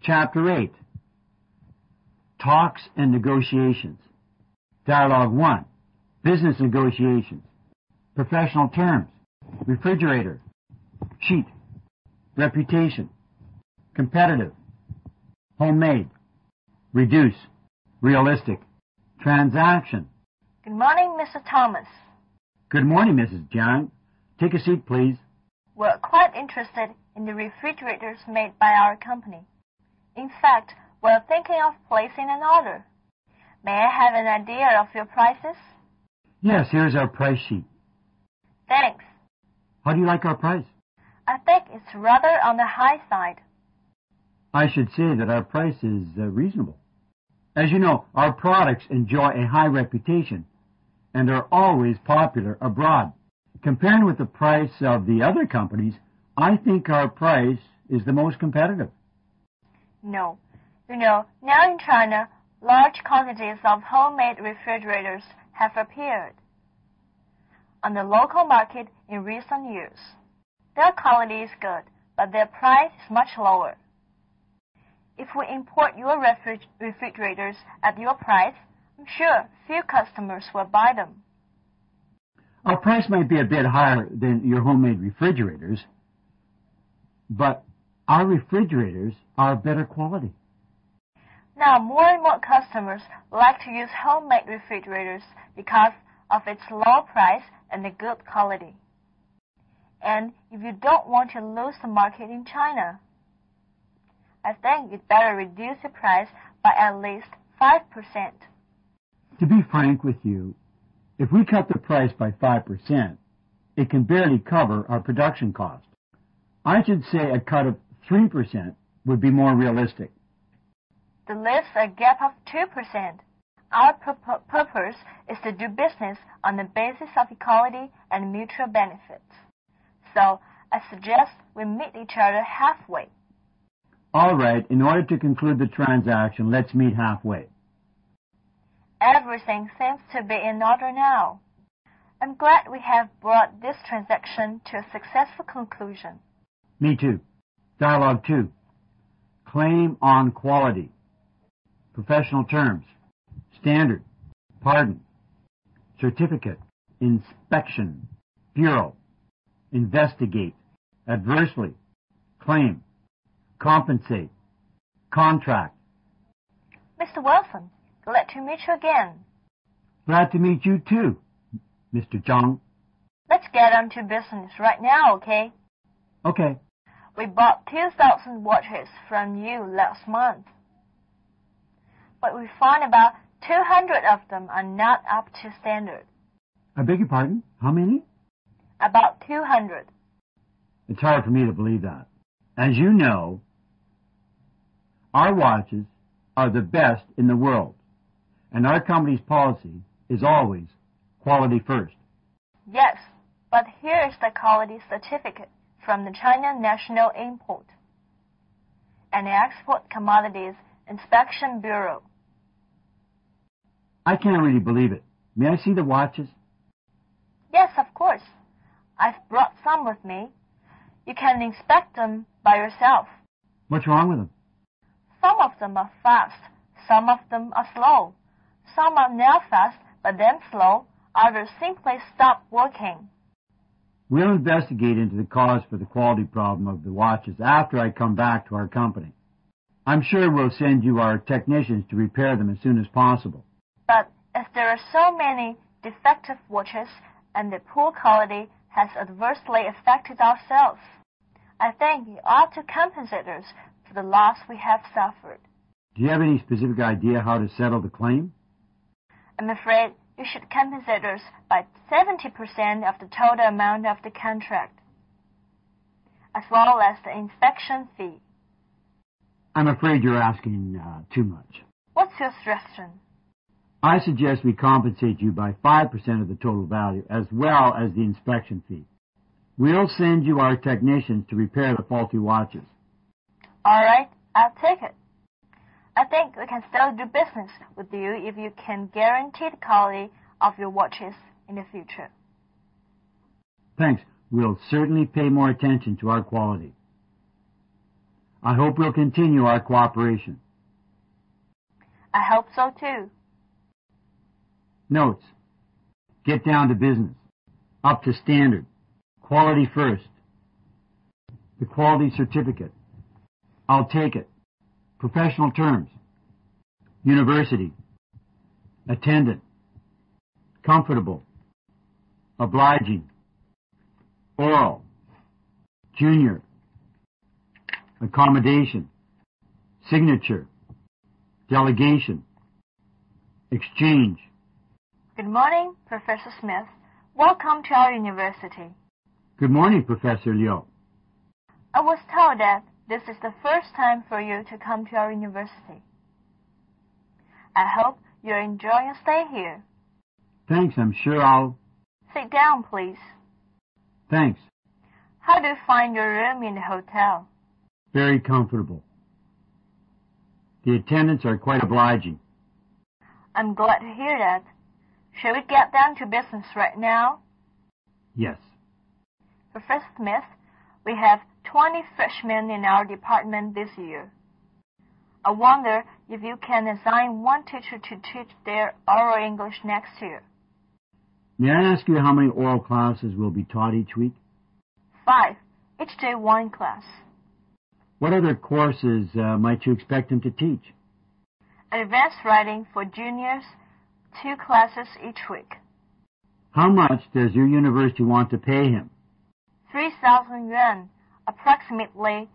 Chapter 8. Talks and Negotiations. Dialogue 1. Business Negotiations. Professional Terms. Refrigerator. Cheap. Reputation. Competitive. Homemade. Reduce. Realistic. Transaction. Good morning, Mr. Thomas. Good morning, Mrs. Jiang. Take a seat, please. We're quite interested in the refrigerators made by our company. In fact, we're thinking of placing an order. May I have an idea of your prices? Yes, here's our price sheet. Thanks. How do you like our price? I think it's rather on the high side. I should say that our price is reasonable. As you know, our products enjoy a high reputation and are always popular abroad. Comparing with the price of the other companies, I think our price is the most competitive. No. You know, now in China, large quantities of homemade refrigerators have appeared on the local market in recent years. Their quality is good, but their price is much lower. If we import your refrigerators at your price, I'm sure few customers will buy them. Our price might be a bit higher than your homemade refrigerators, but our refrigerators are of better quality. Now, more and more customers like to use homemade refrigerators because of its low price and the good quality. And if you don't want to lose the market in China, I think you'd better reduce the price by at least 5%. To be frank with you, if we cut the price by 5%, it can barely cover our production cost. I should say a cut of 3% would be more realistic. The leaves a gap of 2%. Our purpose is to do business on the basis of equality and mutual benefits. So I suggest we meet each other halfway. All right, in order to conclude the transaction, let's meet halfway. Everything seems to be in order now. I'm glad we have brought this transaction to a successful conclusion. Me too. Dialogue 2. Claim on quality. Professional terms. Standard. Pardon. Certificate. Inspection. Bureau. Investigate. Adversely. Claim. Compensate. Contract. Mr. Wilson, glad to meet you again. Glad to meet you too, Mr. Zhang. Let's get on to business right now, okay? Okay. We bought 2,000 watches from you last month. But we found about 200 of them are not up to standard. I beg your pardon? How many? About 200. It's hard for me to believe that. As you know, our watches are the best in the world, and our company's policy is always quality first. Yes, but here is the quality certificate from the China National Import and Export Commodities Inspection Bureau. I can't really believe it. May I see the watches? Yes, of course. I've brought some with me. You can inspect them by yourself. What's wrong with them? Some of them are fast, some of them are slow. Some are now fast, but then slow. Others simply stop working. We'll investigate into the cause for the quality problem of the watches after I come back to our company. I'm sure we'll send you our technicians to repair them as soon as possible. But if there are so many defective watches and the poor quality has adversely affected our sales, I think you ought to compensate us for the loss we have suffered. Do you have any specific idea how to settle the claim? I'm afraid you should compensate us by 70% of the total amount of the contract, as well as the inspection fee. I'm afraid you're asking too much. What's your suggestion? I suggest we compensate you by 5% of the total value, as well as the inspection fee. We'll send you our technicians to repair the faulty watches. All right, I'll take it. I think we can still do business with you if you can guarantee the quality of your watches in the future. Thanks. We'll certainly pay more attention to our quality. I hope we'll continue our cooperation. I hope so too. Notes. Get down to business. Up to standard. Quality first. The quality certificate. I'll take it. Professional terms. University. Attendant. Comfortable. Obliging. Oral. Junior. Accommodation. Signature. Delegation. Exchange. Good morning, Professor Smith. Welcome to our university. Good morning, Professor Liu. I was told that this is the first time for you to come to our university. I hope you're enjoying your stay here. Thanks, I'm sure I'll... Sit down, please. Thanks. How do you find your room in the hotel? Very comfortable. The attendants are quite obliging. I'm glad to hear that. Shall we get down to business right now? Yes. Professor Smith, we have 20 freshmen in our department this year. I wonder if you can assign one teacher to teach their oral English next year. May I ask you how many oral classes will be taught each week? 5, each day one class. What other courses might you expect him to teach? Advanced writing for juniors, 2 classes each week. How much does your university want to pay him? 3,000 yuan, approximately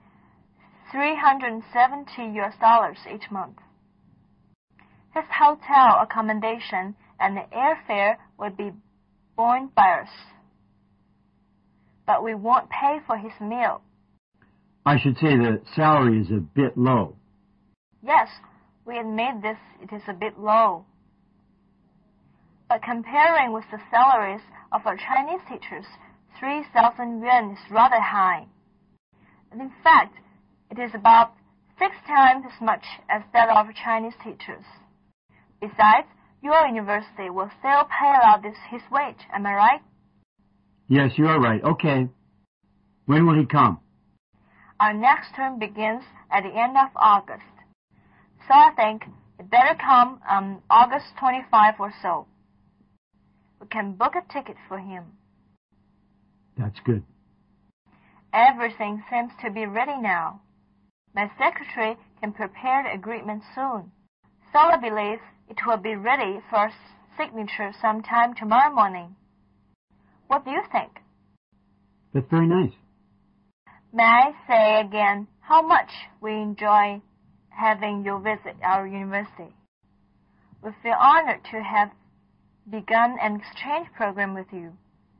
$370 each month. His hotel accommodation and the airfare will be borne by us. But we won't pay for his meal. I should say the salary is a bit low. Yes, we admit this, it is a bit low. But comparing with the salaries of our Chinese teachers, 3,000 yuan is rather high. And in fact, it is about 6 times as much as that of Chinese teachers. Besides, your university will still pay out his wage, am I right? Yes, you are right. Okay. When will he come? Our next term begins at the end of August. So I think it better come on August 25 or so. We can book a ticket for him. That's good. Everything seems to be ready now. My secretary can prepare the agreement soon. So I believe it will be ready for signature sometime tomorrow morning. What do you think? That's very nice. May I say again how much we enjoy having you visit our university. We feel honored to have begun an exchange program with you.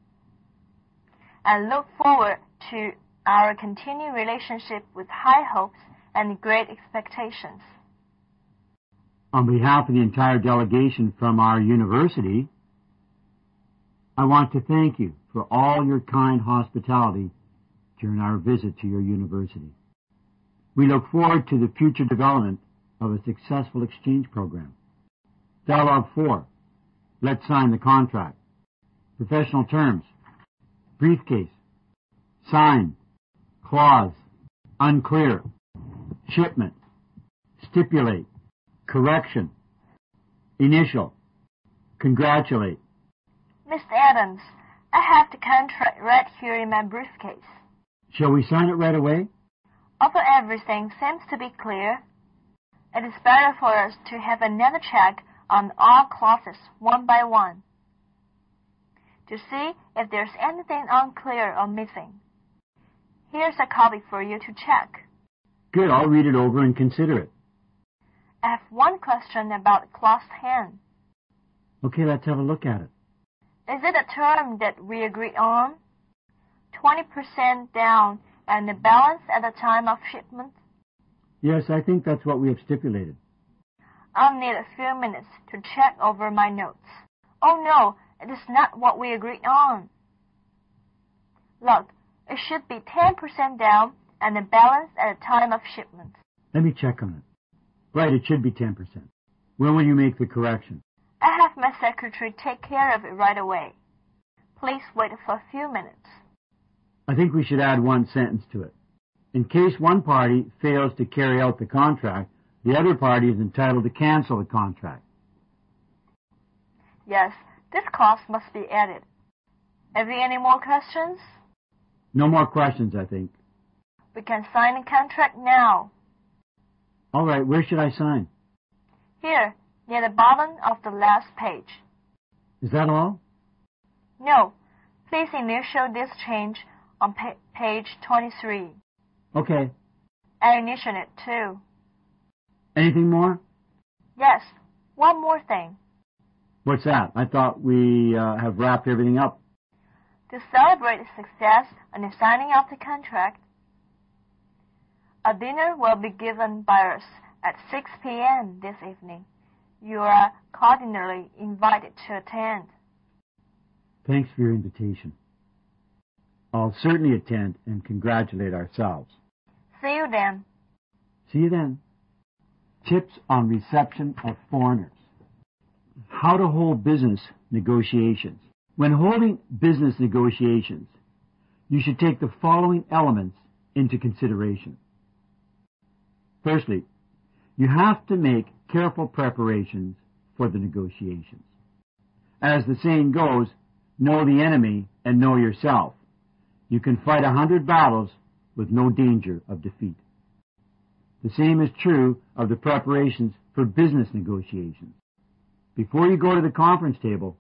I look forward to our continued relationship with high hopes and great expectations. On behalf of the entire delegation from our university, I want to thank you for all your kind hospitality during our visit to your university. We look forward to the future development of a successful exchange program. Dialogue 4. Let's sign the contract. Professional terms. Briefcase. Sign. Clause. Unclear. Shipment. Stipulate. Correction. Initial. Congratulate. Mr. Adams, I have the contract right here in my briefcase. Shall we sign it right away? Although everything seems to be clear, it is better for us to have another check on all clauses one by one to see if there's anything unclear or missing. Here's a copy for you to check. Good, I'll read it over and consider it. I have one question about Clause 10. Okay, let's have a look at it. Is it a term that we agree on? 20% down and the balance at the time of shipment? Yes, I think that's what we have stipulated. I'll need a few minutes to check over my notes. Oh no, it is not what we agreed on. Look, it should be 10% down and the balance at the time of shipment. Let me check on it. Right, it should be 10%. When will you make the correction? I have my secretary take care of it right away. Please wait for a few minutes. I think we should add one sentence to it. In case one party fails to carry out the contract, the other party is entitled to cancel the contract. Yes, this clause must be added. Have you any more questions? No more questions, I think. We can sign the contract now. All right, where should I sign? Here, near the bottom of the last page. Is that all? No, please initial this change on page 23. Okay. And initial it too. Anything more? Yes, one more thing. What's that? I thought we have wrapped everything up. To celebrate the success and the signing of the contract, a dinner will be given by us at 6 p.m. this evening. You are cordially invited to attend. Thanks for your invitation. I'll certainly attend and congratulate ourselves. See you then. See you then. Tips on reception of foreigners. How to hold business negotiations. When holding business negotiations, you should take the following elements into consideration. Firstly, you have to make careful preparations for the negotiations. As the saying goes, know the enemy and know yourself. You can fight 100 battles with no danger of defeat. The same is true of the preparations for business negotiations. Before you go to the conference table,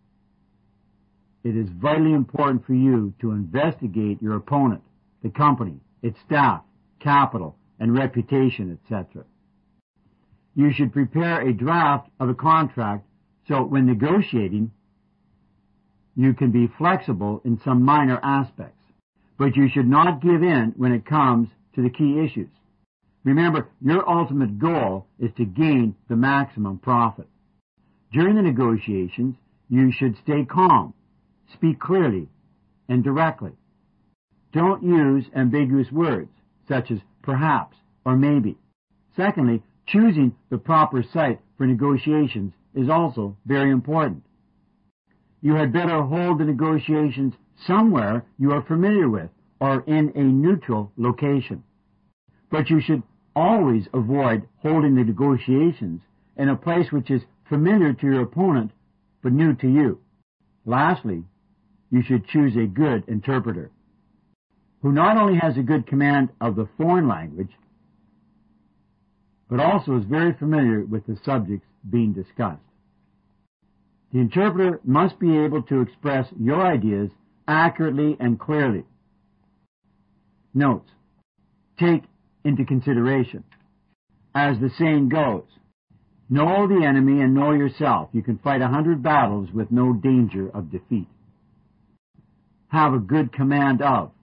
it is vitally important for you to investigate your opponent, the company, its staff, capital, and reputation, etc. You should prepare a draft of a contract so when negotiating, you can be flexible in some minor aspects, but you should not give in when it comes to the key issues. Remember, your ultimate goal is to gain the maximum profit. During the negotiations, you should stay calm, speak clearly and directly. Don't use ambiguous words, such as perhaps or maybe. Secondly, choosing the proper site for negotiations is also very important. You had better hold the negotiations somewhere you are familiar with or in a neutral location. But you should always avoid holding the negotiations in a place which is familiar to your opponent but new to you. Lastly, you should choose a good interpreter who not only has a good command of the foreign language but also is very familiar with the subjects being discussed. The interpreter must be able to express your ideas accurately and clearly. Notes. Take into consideration. As the saying goes, know the enemy and know yourself. You can fight 100 battles with no danger of defeat. Have a good command of.